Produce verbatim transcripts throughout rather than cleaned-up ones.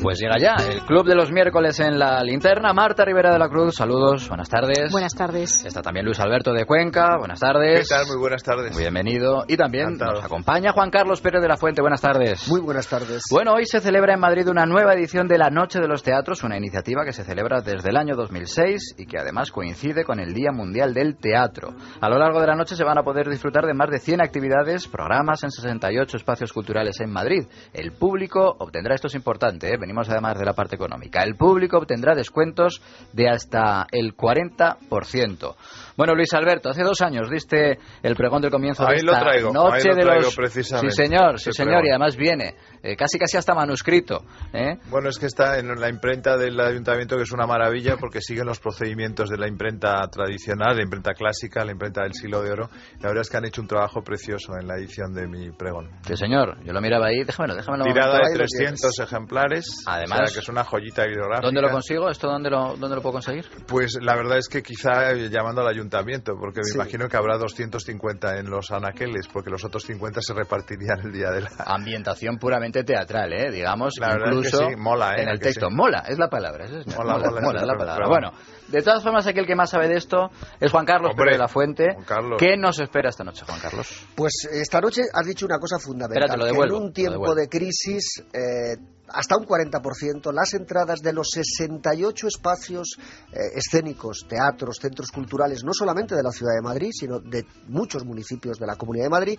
Pues llega ya el Club de los Miércoles en la Linterna. Marta Rivera de la Cruz, saludos, buenas tardes. Buenas tardes. Está también Luis Alberto de Cuenca, buenas tardes. ¿Qué tal? Muy buenas tardes. Bienvenido. Y también Encantado. nos acompaña Juan Carlos Pérez de la Fuente, buenas tardes. Muy buenas tardes. Bueno, hoy se celebra en Madrid una nueva edición de la Noche de los Teatros, una iniciativa que se celebra desde el año dos mil seis y que además coincide con el Día Mundial del Teatro. A lo largo de la noche se van a poder disfrutar de más de cien actividades, programas en sesenta y ocho espacios culturales en Madrid. El público obtendrá, esto es importante, ¿eh? Venimos además de la parte económica, el público obtendrá descuentos de hasta el cuarenta por ciento. Bueno, Luis Alberto, hace dos años diste el pregón del comienzo ahí de esta lo traigo, noche ahí lo de traigo los... precisamente. Sí, señor, sí, Ese señor, pregón. y además viene eh, casi casi hasta manuscrito, ¿eh? Bueno, es que está en la imprenta del ayuntamiento, que es una maravilla porque siguen los procedimientos de la imprenta tradicional, la imprenta clásica, la imprenta del siglo de oro. La verdad es que han hecho un trabajo precioso en la edición de mi pregón. Sí, señor, yo lo miraba ahí, déjamelo, déjamelo. Tirada un de momento. trescientos ejemplares, Además, o sea, que es una joyita bibliográfica. ¿Dónde lo consigo? ¿Esto dónde lo, dónde lo puedo conseguir? Pues la verdad es que quizá eh, llamando al ayuntamiento, porque me Sí. imagino que habrá doscientos cincuenta en los anaqueles, porque los otros cincuenta se repartirían el día de la... Ambientación puramente teatral, ¿eh? Digamos, La verdad es que incluso sí, mola, ¿eh? en el Que texto. sí. Mola, es la palabra. Es, es, Mola, mola, mola, mola, es la pero- palabra. pero- Bueno, de todas formas, aquí el que más sabe de esto es Juan Carlos Hombre, Pérez de la Fuente. Juan Carlos. ¿Qué nos espera esta noche, Juan Carlos? Pues esta noche has dicho una cosa fundamental. Espérate, lo que devuelvo, en lo un tiempo devuelvo. de crisis, eh, hasta un cuarenta por ciento, las entradas de los sesenta y ocho espacios eh, escénicos, teatros, centros culturales, no solamente de la ciudad de Madrid, sino de muchos municipios de la Comunidad de Madrid,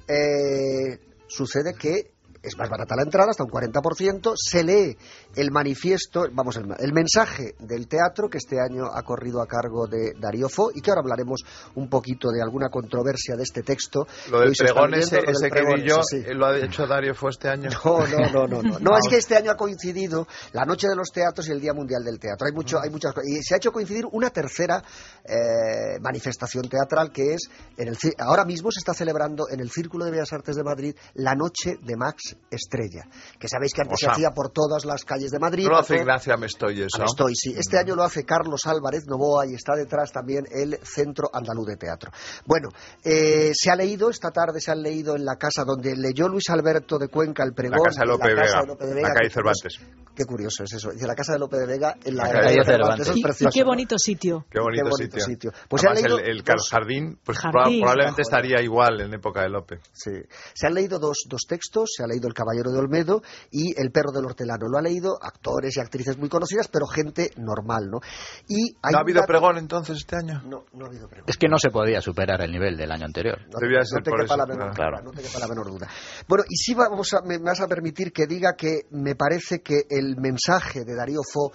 eh, sucede que es más barata la entrada, hasta un cuarenta por ciento, se lee el manifiesto, vamos, el, el mensaje del teatro, que este año ha corrido a cargo de Darío Fo, y que ahora hablaremos un poquito de alguna controversia de este texto. Lo del Hoy se está pregón leyendo, ese, lo del ese que pregón, vi yo, sí, sí. eh, ¿lo ha hecho Darío Fo este año? No, no, no, no, no. No, es que este año ha coincidido la Noche de los Teatros y el Día Mundial del Teatro. Hay mucho, hay muchas cosas. Y se ha hecho coincidir una tercera eh, manifestación teatral, que es, en el, ahora mismo se está celebrando en el Círculo de Bellas Artes de Madrid la Noche de Max Estrella, que sabéis que antes O sea, se hacía por todas las calles de Madrid. No lo por hace todo- Ignacia Amestoy eso. Estoy, sí. Este año lo hace Carlos Álvarez Novoa y está detrás también el Centro Andaluz de Teatro. Bueno, eh, se ha leído, esta tarde se han leído en la casa donde leyó Luis Alberto de Cuenca el pregón. La casa de Lope la casa Vega, de Lope de la Vega, calle qué curioso- Cervantes. Qué curioso es eso. Dice la casa de Lope de Vega en la, La calle calle Cervantes. Cervantes. Eso es Y, y precioso. qué bonito sitio. Qué bonito, Qué bonito sitio. sitio. Pues se han Además, leído el, el dos- jardín, pues Jardín. proba- probablemente Joder. estaría igual en época de Lope. Sí. Se han leído dos, dos textos, se ha leído El Caballero de Olmedo y El Perro del Hortelano. Lo han leído actores y actrices muy conocidas, pero gente normal, ¿no? Y hay ¿No ha un habido dato- pregón entonces este año? No, no ha habido pregón. Es que no se podía superar el nivel del año anterior. No, Debía no ser te por quepa eso, la menor claro. duda, no te quepa la menor duda. Bueno, y sí vamos a, me, me vas a permitir que diga que me parece que el mensaje de Darío Fo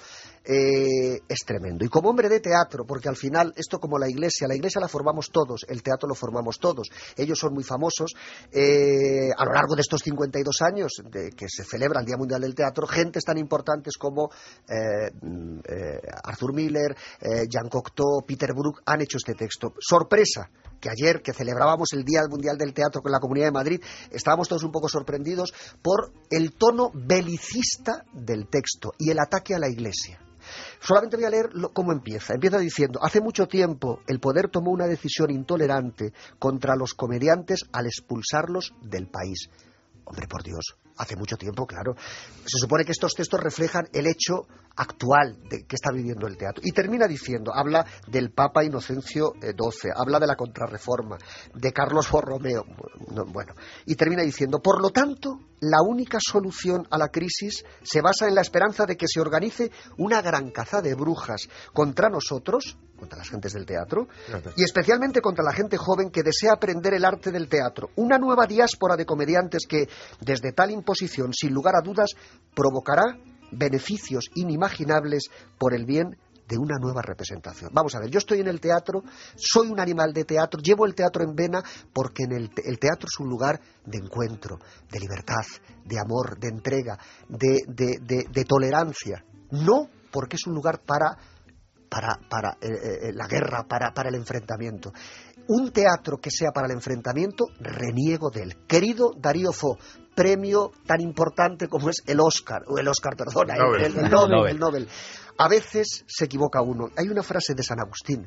eh, es tremendo. Y como hombre de teatro, porque al final esto como la iglesia, la iglesia la formamos todos, el teatro lo formamos todos. Ellos son muy famosos. Eh, a lo largo de estos cincuenta y dos años de que se celebra el Día Mundial del Teatro, gentes tan importantes como eh, eh, Arthur Miller, eh, Jean Cocteau, Peter Brook han hecho este texto. Sorpresa, que ayer, que celebrábamos el Día Mundial del Teatro con la Comunidad de Madrid, estábamos todos un poco sorprendidos por el tono belicista del texto y el ataque a la Iglesia. Solamente voy a leer lo, cómo empieza. Empieza diciendo: hace mucho tiempo el poder tomó una decisión intolerante contra los comediantes al expulsarlos del país. Hombre, por Dios, hace mucho tiempo, claro. Se supone que estos textos reflejan el hecho actual de que está viviendo el teatro. Y termina diciendo, habla del Papa Inocencio doce, habla de la Contrarreforma, de Carlos Borromeo, bueno, y termina diciendo, por lo tanto, la única solución a la crisis se basa en la esperanza de que se organice una gran caza de brujas contra nosotros, contra las gentes del teatro, y especialmente contra la gente joven que desea aprender el arte del teatro. Una nueva diáspora de comediantes que, desde tal imposición, sin lugar a dudas, provocará beneficios inimaginables por el bien de una nueva representación. Vamos a ver, yo estoy en el teatro, soy un animal de teatro, llevo el teatro en vena porque en el, te- el teatro es un lugar de encuentro, de libertad, de amor, de entrega, de, de, de, de tolerancia. No porque es un lugar para, para, para eh, eh, la guerra, para, para el enfrentamiento. Un teatro que sea para el enfrentamiento, reniego de él. Querido Darío Fo, premio tan importante como es el Oscar, o el Oscar, perdona, Nobel. el, el Nobel, Nobel. el Nobel. A veces se equivoca uno. Hay una frase de San Agustín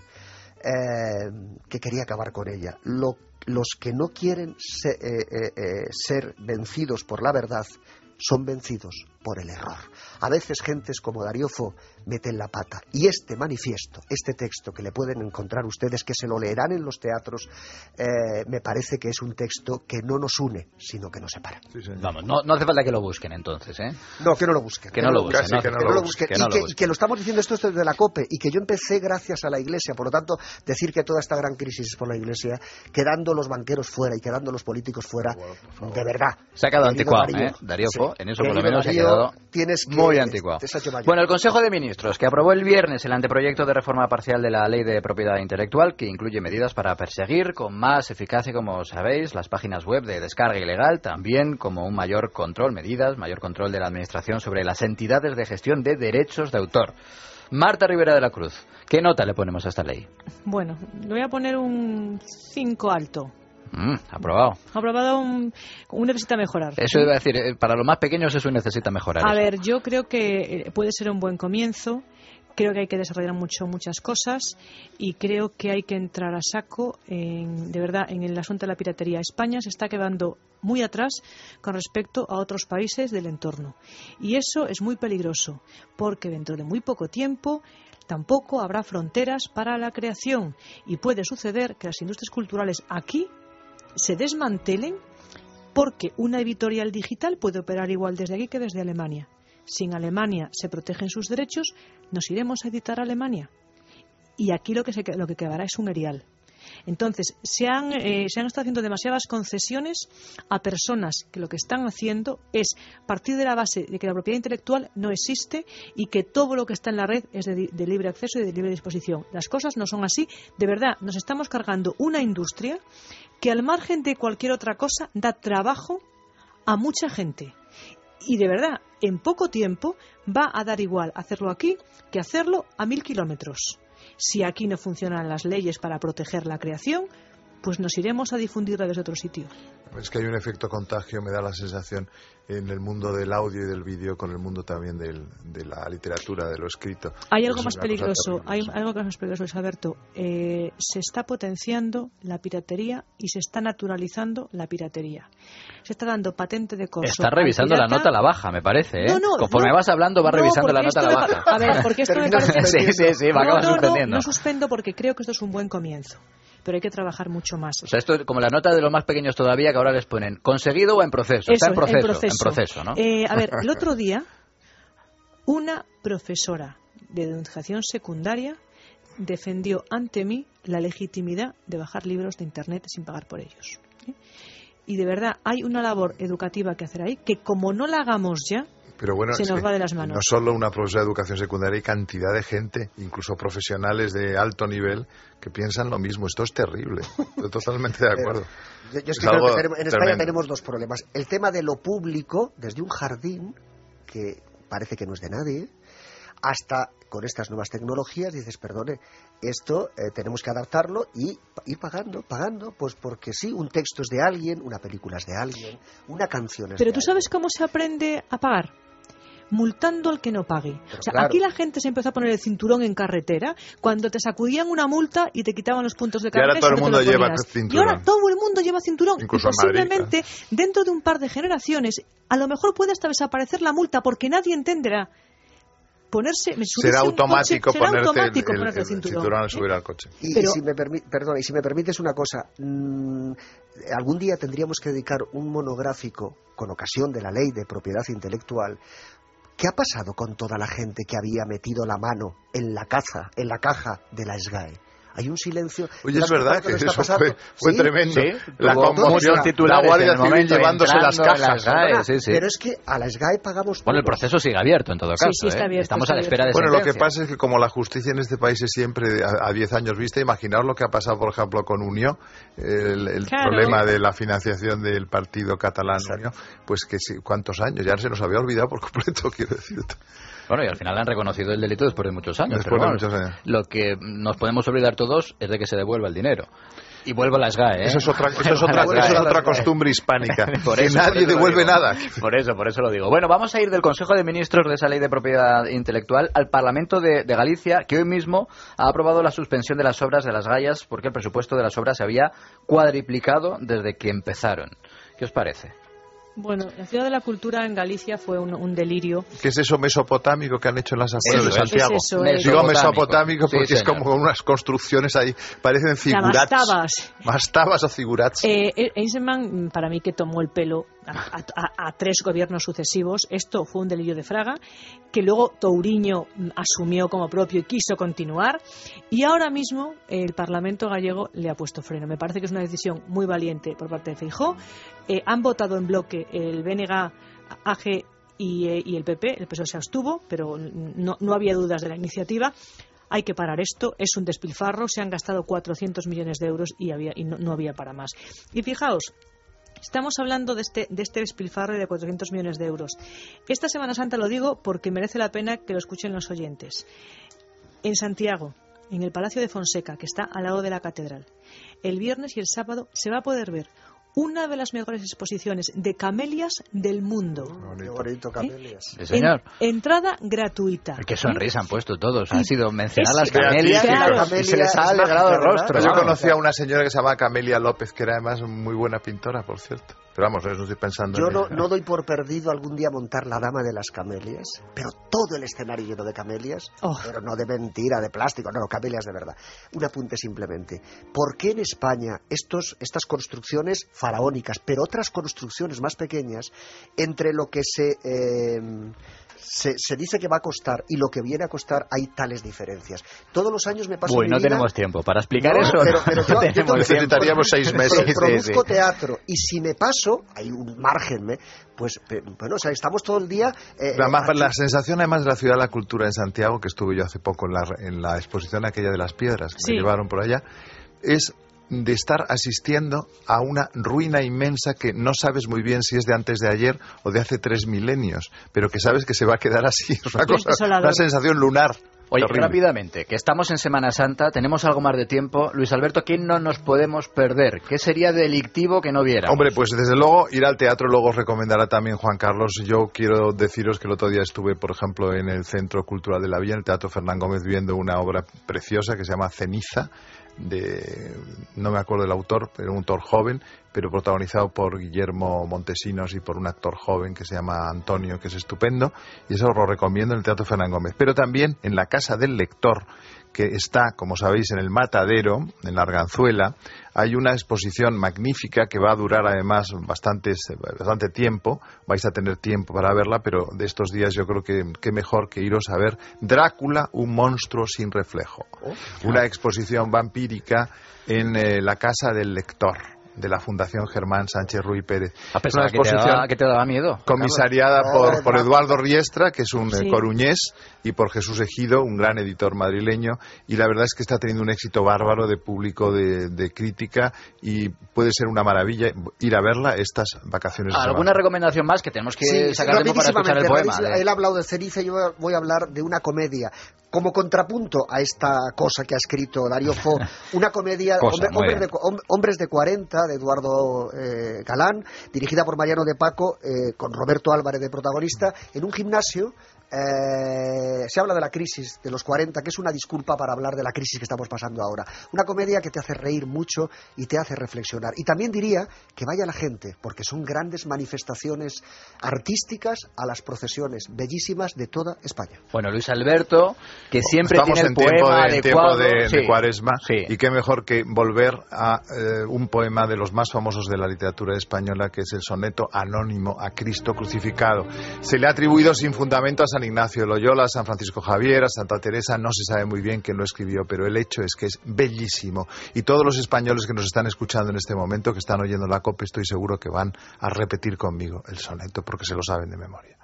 eh, que quería acabar con ella. Lo, los que no quieren se, eh, eh, eh, ser vencidos por la verdad son vencidos por el error. A veces gentes como Darío Fo meten la pata. Y este manifiesto, este texto que le pueden encontrar ustedes, que se lo leerán en los teatros, eh, me parece que es un texto que no nos une, sino que nos separa. Sí, Vamos, no, no hace falta que lo busquen entonces, ¿eh? No, que no lo busquen. Que no lo busquen. Casi no, que no Que lo no lo busquen. busquen. Que Y no lo que, busquen. que lo estamos diciendo esto desde la COPE, y que yo empecé gracias a la Iglesia. Por lo tanto, decir que toda esta gran crisis es por la Iglesia, quedando los banqueros fuera y quedando los políticos fuera, de verdad. Se ha quedado Querido anticuado, Darío, ¿eh? Darío sí. Fo, en eso por lo Querido menos se ha Darío, quedado tienes que- muy anticuado. te has hecho mayor. Bueno, el Consejo de Ministros, que aprobó el viernes el anteproyecto de reforma parcial de la Ley de Propiedad Intelectual, que incluye medidas para perseguir con más eficacia, como sabéis, las páginas web de descarga ilegal, también como un mayor control, medidas, mayor control de la Administración sobre las entidades de gestión de derechos de autor. Marta Rivera de la Cruz, ¿qué nota le ponemos a esta ley? Bueno, le voy a poner un cinco alto. Mm, aprobado. Aprobado un, un necesita mejorar. Eso iba a decir, eh, para los más pequeños eso necesita mejorar. A eso. ver, yo creo que eh, puede ser un buen comienzo. Creo que hay que desarrollar mucho muchas cosas y creo que hay que entrar a saco en, de verdad en el asunto de la piratería. España se está quedando muy atrás con respecto a otros países del entorno y eso es muy peligroso porque dentro de muy poco tiempo tampoco habrá fronteras para la creación y puede suceder que las industrias culturales aquí se desmantelen porque una editorial digital puede operar igual desde aquí que desde Alemania. Si en Alemania se protegen sus derechos, nos iremos a editar a Alemania. Y aquí lo que, se, lo que quedará es un erial. Entonces, se han, eh, se han estado haciendo demasiadas concesiones a personas que lo que están haciendo es partir de la base de que la propiedad intelectual no existe y que todo lo que está en la red es de, de libre acceso y de libre disposición. Las cosas no son así. De verdad, nos estamos cargando una industria que al margen de cualquier otra cosa da trabajo a mucha gente. Y de verdad, en poco tiempo va a dar igual hacerlo aquí que hacerlo a mil kilómetros. Si aquí no funcionan las leyes para proteger la creación, pues nos iremos a difundirla desde otro sitio. Es que hay un efecto contagio, me da la sensación, en el mundo del audio y del vídeo, con el mundo también del, de la literatura, de lo escrito. Hay algo Es más una cosa peligroso, terrible, hay sí. algo que es más peligroso, Luis Alberto. Eh, se está potenciando la piratería y se está naturalizando la piratería. Se está dando patente de corso. Está revisando al la pirata. nota a la baja, me parece, ¿eh? No, no, Conforme no. vas hablando, va No, revisando la porque nota a la esto me baja. pa- A ver, porque esto me Terminas parece... Sí, sí, sí, va a acabar no, no, suspendiendo. no, no suspendo porque creo que esto es un buen comienzo. Pero hay que trabajar mucho más. O sea, esto es como la nota de los más pequeños todavía, que ahora les ponen conseguido o en proceso. Está Eso, en proceso, en proceso. en proceso, ¿no? Eh, a ver, el otro día, una profesora de educación secundaria defendió ante mí la legitimidad de bajar libros de Internet sin pagar por ellos. ¿eh? Y de verdad, hay una labor educativa que hacer ahí que como no la hagamos ya, Pero bueno, se es nos que va de las manos. No solo una profesora de educación secundaria, hay cantidad de gente, incluso profesionales de alto nivel, que piensan lo mismo. Esto es terrible. Estoy totalmente de acuerdo. Yo, yo es Es que creo algo que tenemos- en España tremendo. tenemos dos problemas. El tema de lo público, desde un jardín, que parece que no es de nadie, hasta con estas nuevas tecnologías, dices, perdone, esto eh, tenemos que adaptarlo y ir pagando, pagando, pues porque sí, un texto es de alguien, una película es de alguien, una canción es Pero de tú sabes cómo se aprende a pagar. Multando al que no pague. Pero O sea, claro. aquí la gente se empezó a poner el cinturón en carretera cuando te sacudían una multa y te quitaban los puntos de Y ahora carretera. todo el si no te mundo lo lleva ponías. cinturón. Y ahora todo el mundo lleva cinturón. Incluso y en Madrid, posiblemente dentro de un par de generaciones a lo mejor puede hasta desaparecer la multa porque nadie entenderá. Ponerse, me subirse Será a un automático coche, será ponerte automático el, el- ponerte el el cinturón. cinturón al ¿eh? subir al coche. Y, Pero- y si me permi- perdona, y si me permites una cosa, mm, algún día tendríamos que dedicar un monográfico con ocasión de la ley de propiedad intelectual. ¿Qué ha pasado con toda la gente que había metido la mano en la caza, en la caja de la SGAE? Hay un silencio. Oye, ¿Te es das verdad cuenta que lo está eso pasando? fue, fue Sí, tremendo. Sí, La tuvo conmoción, muchos la titulares Guardia en el Civil momento, llevándose las entrando en las cajas. GAE, Perdona, sí, sí. Pero es que a la SGAE pagamos Bueno, el todos. proceso sigue abierto en todo Sí, caso. sí, está ¿eh? abierto, Estamos está a la espera de Bueno, lo que sentencia. pasa es que como la justicia en este país es siempre a, a diez años vista, imaginaos lo que ha pasado, por ejemplo, con Unió, el, el Claro. problema de la financiación del partido catalán Exacto. Unió, pues que sí, cuántos años, ya se nos había olvidado por completo, quiero decir. Bueno, y al final han reconocido el delito después de muchos años. Después pero de bueno, muchos años. Lo que nos podemos olvidar todos es de que se devuelva el dinero. Y vuelvo a las GAE, ¿eh? Eso es otra, eso es Vuelvo a otra, las eso es GAE. otra costumbre hispánica, Por que eso, por nadie eso lo devuelve digo. nada. Por eso, por eso lo digo. Bueno, vamos a ir del Consejo de Ministros de esa ley de propiedad intelectual al Parlamento de, de Galicia, que hoy mismo ha aprobado la suspensión de las obras de las Gallas porque el presupuesto de las obras se había cuadriplicado desde que empezaron. ¿Qué os parece? Bueno, la Ciudad de la Cultura en Galicia fue un, un delirio. ¿Qué es eso mesopotámico que han hecho en las afueras de es, Santiago? es eso, Digo mesopotámico, mesopotámico porque sí, es señor. como unas construcciones ahí, parecen figurats. Mastabas. Mastabas o figurats. Eh, Eisenman, para mí, que tomó el pelo a, a, a tres gobiernos sucesivos. Esto fue un delirio de Fraga, que luego Touriño asumió como propio y quiso continuar. Y ahora mismo el Parlamento gallego le ha puesto freno. Me parece que es una decisión muy valiente por parte de Feijóo. Eh, han votado en bloque el B N G, A G y, eh, y el P P. El P S O E se abstuvo, pero no, no había dudas de la iniciativa. Hay que parar esto, es un despilfarro, se han gastado cuatrocientos millones de euros y, había, y no, no había para más. Y fijaos, estamos hablando de este, de este despilfarro de cuatrocientos millones de euros. Esta Semana Santa lo digo porque merece la pena que lo escuchen los oyentes. En Santiago, en el Palacio de Fonseca, que está al lado de la catedral, el viernes y el sábado se va a poder ver una de las mejores exposiciones de camelias del mundo. Qué bonito, camelias. Sí, señor. En, entrada gratuita. Qué sonrisa han puesto todos. Y Han sido mencionar es- las camelias Claro. y se les ha alegrado el rostro. Yo vamos. conocí a una señora que se llama Camelia López, que era además muy buena pintora, por cierto. Pero vamos, eso estoy pensando Yo en no, ella. no doy por perdido algún día montar la Dama de las Camelias, pero todo el escenario lleno de camelias, Oh. pero no de mentira, de plástico, no, no, camelias de verdad. Un apunte simplemente. ¿Por qué en España estos, estas construcciones faraónicas, pero otras construcciones más pequeñas, entre lo que se... Eh, Se, se dice que va a costar y lo que viene a costar hay tales diferencias? Todos los años me paso Uy, mi no vida- tenemos tiempo para explicar No, eso. pero- no, pero no yo- yo tenemos tengo- tiempo. Necesitaríamos seis meses. Pro- Sí, produzco sí. teatro y si me paso, hay un margen, ¿eh? pues pe- bueno, o sea, estamos todo el día... eh, La, ma- aquí- la sensación además de la Ciudad de la Cultura en Santiago, que estuve yo hace poco en la, en la exposición aquella de las piedras que Sí. me llevaron por allá, es de estar asistiendo a una ruina inmensa que no sabes muy bien si es de antes de ayer o de hace tres milenios, pero que sabes que se va a quedar así. Es una Es cosa, desolador. una sensación lunar. Oye, terrible. rápidamente, que estamos en Semana Santa, tenemos algo más de tiempo. Luis Alberto, ¿quién no nos podemos perder? ¿Qué sería delictivo que no viera? Hombre, pues desde luego ir al teatro luego os recomendará también Juan Carlos. Yo quiero deciros que el otro día estuve, por ejemplo, en el Centro Cultural de la Villa, en el Teatro Fernán Gómez, viendo una obra preciosa que se llama Ceniza, de no me acuerdo del autor, pero un autor joven, pero protagonizado por Guillermo Montesinos y por un actor joven que se llama Antonio, que es estupendo, y eso os lo recomiendo en el Teatro Fernán Gómez. Pero también en la Casa del Lector, que está, como sabéis, en el Matadero, en la Arganzuela, hay una exposición magnífica que va a durar además bastantes, bastante tiempo. Vais a tener tiempo para verla, pero de estos días yo creo que qué mejor que iros a ver Drácula, un monstruo sin reflejo. Una exposición vampírica en eh, la Casa del Lector, de la Fundación Germán Sánchez Ruy Pérez. A Es pesar una que te, exposición daba, que te daba miedo. comisariada Carlos. por, Oh, por Drácula. Eduardo Riestra, que es un eh, Sí. coruñés, y por Jesús Ejido, un gran editor madrileño, y la verdad es que está teniendo un éxito bárbaro de público, de, de crítica, y puede ser una maravilla ir a verla estas vacaciones de ¿Alguna Semana. recomendación más? Que tenemos que Sí, sacar tiempo para escuchar el rapidísimamente, poema. rapidísimo. Él ha hablado de Ceniza y yo voy a hablar de una comedia. Como contrapunto a esta cosa que ha escrito Darío Fo, una comedia Cosa, hombre- muy hombres, bien. de, hom- hombres de cuarenta, de Eduardo eh, Galán, dirigida por Mariano de Paco, eh, con Roberto Álvarez de protagonista, en un gimnasio. Eh, se habla de la crisis de los cuarenta, que es una disculpa para hablar de la crisis que estamos pasando ahora. Una comedia que te hace reír mucho y te hace reflexionar. Y también diría que vaya la gente, porque son grandes manifestaciones artísticas a las procesiones bellísimas de toda España. Bueno, Luis Alberto, que siempre Estamos tiene el en tiempo poema de, en tiempo adecuado. de, de Sí. Cuaresma, Sí. y qué mejor que volver a eh, un poema de los más famosos de la literatura española, que es el soneto anónimo a Cristo crucificado. Se le ha atribuido sin fundamento a San Ignacio de Loyola, a San Francisco Javier, a Santa Teresa, no se sabe muy bien quién lo escribió, pero el hecho es que es bellísimo. Y todos los españoles que nos están escuchando en este momento, que están oyendo la COPE, estoy seguro que van a repetir conmigo el soneto, porque se lo saben de memoria.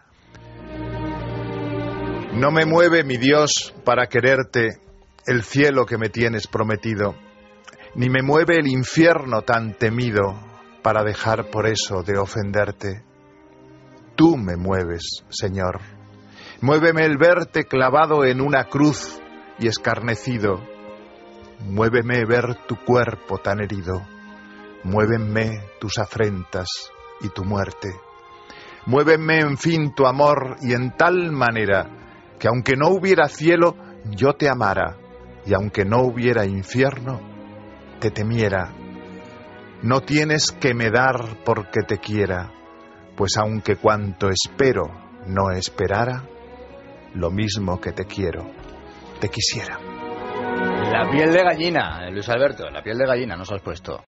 No me mueve, mi Dios, para quererte el cielo que me tienes prometido, ni me mueve el infierno tan temido para dejar por eso de ofenderte. Tú me mueves, Señor. Muéveme el verte clavado en una cruz y escarnecido. Muéveme ver tu cuerpo tan herido. Muévenme tus afrentas y tu muerte. Muéveme, en fin, tu amor, y en tal manera que aunque no hubiera cielo, yo te amara, y aunque no hubiera infierno, te temiera. No tienes que me dar porque te quiera, pues aunque cuanto espero no esperara, lo mismo que te quiero, te quisiera. La piel de gallina, Luis Alberto, la piel de gallina nos has puesto.